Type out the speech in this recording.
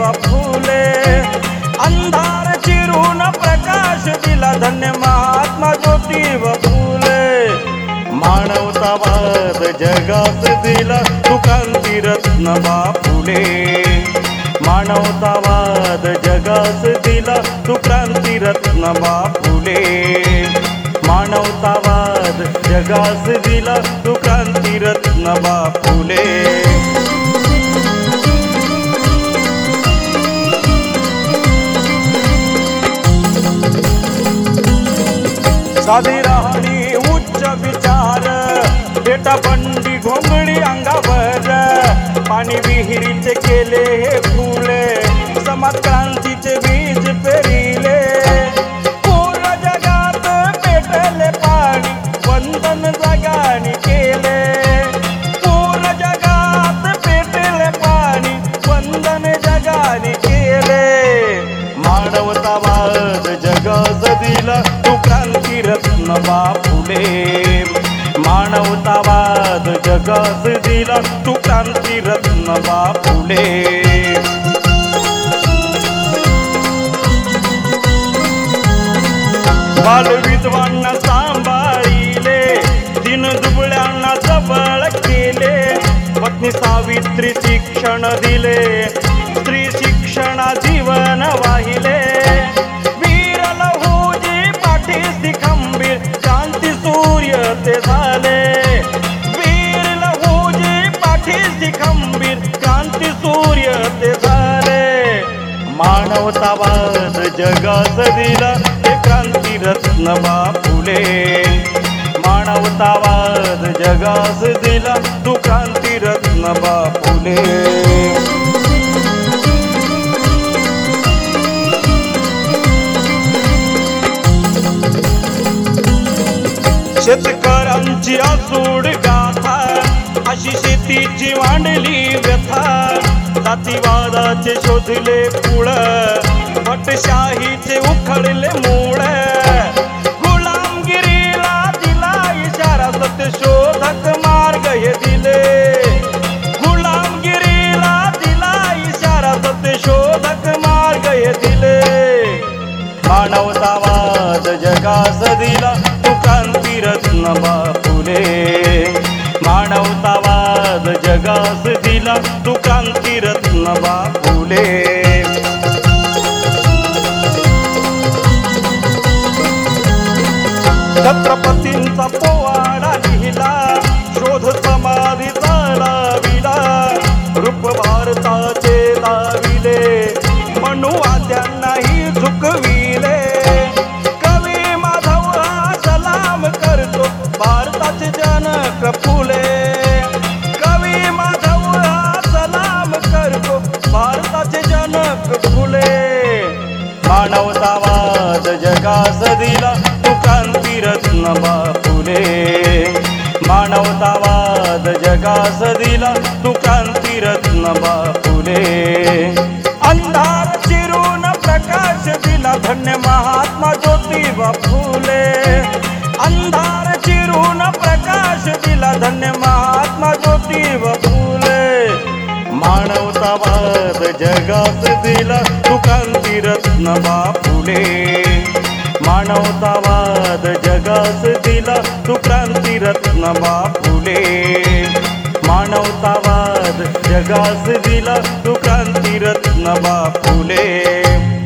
फुले. अंधार चिरून प्रकाश दिला धन्य महात्मा ज्योतिबा फुले. मानवतावाद जगास दिला तू क्रांतीरत्न बापुले. मानवतावाद जगास दिला तू क्रांतीरत्न बापुले. मानवतावाद जगास दिला तू क्रांतीरत्न बापुले. साधी राहणी उच्च विचार बेटा बंडी घोंगडी अंगावर. पाणी विहिरीचे केले हे फुले समाज क्रांतीचे बीज पेरिले. पूर्ण जगात पेटले पाणी वंदन जगाने केले. पूर्ण जगात पेटले पाणी वंदन जगाने केले. मानवतावाद जगास दिला तू क्रांतीरत्न बापुले. मानवतावाद जगास दिला तू क्रांतीरत्न बापुले. बाल विधवांना सांभाळिले दिन दुबळ्यांना जवळ केले. पत्नी सावित्री शिक्षण दिले स्त्री शिक्षणा जीवन वाहिले. वीर लहुजी पाठीसी खंबीर क्रांती सूर्य ते झाले. वीर लहुजी पाठीसी खंबीर क्रांती सूर्य ते झाले. मानवतावाद जगास दिला ते क्रांतीरत्न बापुले. मानवतावाद जगास दिला तू क्रांतीरत्न बापुले. शेतकऱ्यांची आसूड गाथा अशी शेतीची मांडली व्यथा. जातीवादाचे शोधले पुळ भटशाहीचे उखडले मूळ. गुलामगिरीला दिला इशारा सत्यशोधक मार्ग हे दिले. गुलामगिरीला दिला इशारा सत्यशोधक मार्ग हे दिले. मानवतावाद जगास दिला तू क्रांतीरत्न बापुले. मानवतावाद जगास दिला तू क्रांतीरत्न बापुले. छत्रपतींचा पोवाडा लिहिला शोध समाधीचा लाविला. रूप भारताचे लाविले मनुवाद्यांनाही झुकविले. कवी माधव हा सलाम करतो भारताचे जनक फुले. कवी माधव हा सलाम करतो भारताचे जनक फुले. मानवतावाद जगास दिला तू क्रांतीरत्न बापुले. मानवतावाद जगास दिला तू क्रांतीरत्न बापुले. अंधार चिरून प्रकाश दिला धन्य महात्मा ज्योतिबा फुले. अंधार चिरून प्रकाश दिला धन्य महात्मा ज्योतिबा फुले. मानवतावाद जगास दिला तू क्रांतीरत्न बापुले. मानवतावाद जगास दिला तू क्रांतीरत्न बापुले. मानवतावाद जगास दिला तू क्रांतीरत्न बापुले.